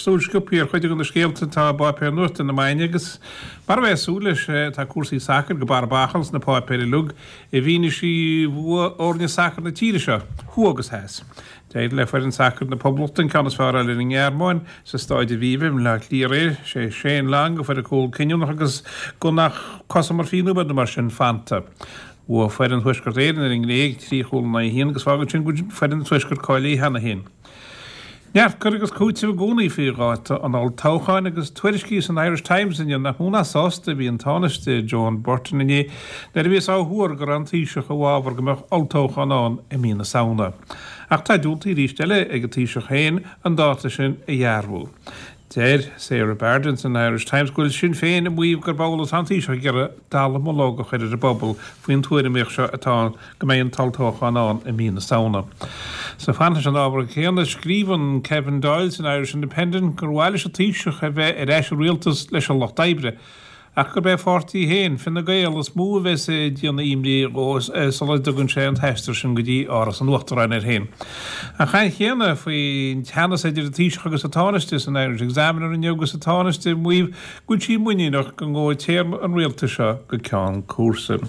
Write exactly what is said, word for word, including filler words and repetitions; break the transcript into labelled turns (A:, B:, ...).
A: súlscopiar chuide an scéalta tá bapéir nuirta na maine agus bar bheith súlis tá cuasaí sacr go bar bachals na pápéir lug i bhíine sí orne sacr na tíire seo thuagus heas. Déad le fuir an sacr na pobltain canas fára le in Gearmáin sa stáid a bhíbim le líréir sé sé lang go fuir a cúil cinúnach agus go nach cosamar fíú bad na mar sin fanta. Wa fuir an thuisgur réan ar an gléig trí chúil na híon agus fágad sin go fuir an thuisgur cáilí hena hén. Neart gur agus cúte a gúnaí fíráta an áil táchain agus tuairiscís an Irish Times in na húna sásta bhí an tánaiste John Burton iné, na bhís áhuair gur an tíiseach a bhábhar gomach altóchan an i mína saona. Ach tá dúltaí rístelle ag a tíiseach héin an dáta sin a dhearbhú. Déir Sarah Bardens an Irish Times goil sin féin a muomh gur bálas an tíiseach gur dála má lága chuidir a bobbal faoin tuair méoch seo atá go mé an taltóchan an i mína saona. Sa fantas an ábhar chéanna scríban Kevin Doyles an Irish Independent gur bhhaile a tíiseach a bheith ar eis rialtas leis an Lochdabre. Ach gur bheith fortaí héin finna gael as mú bheith sé díanna imrí os solid dogann sé an teistir sin go dtí áras an uachtarráin ar héin. A chain chéanna faoi teanna sé idir a tíiseach agus a tánaiste an Irish Examiner an jogus a tánaiste muomh go tí muíach go ngó téir an rialta seo go ceann cuasa.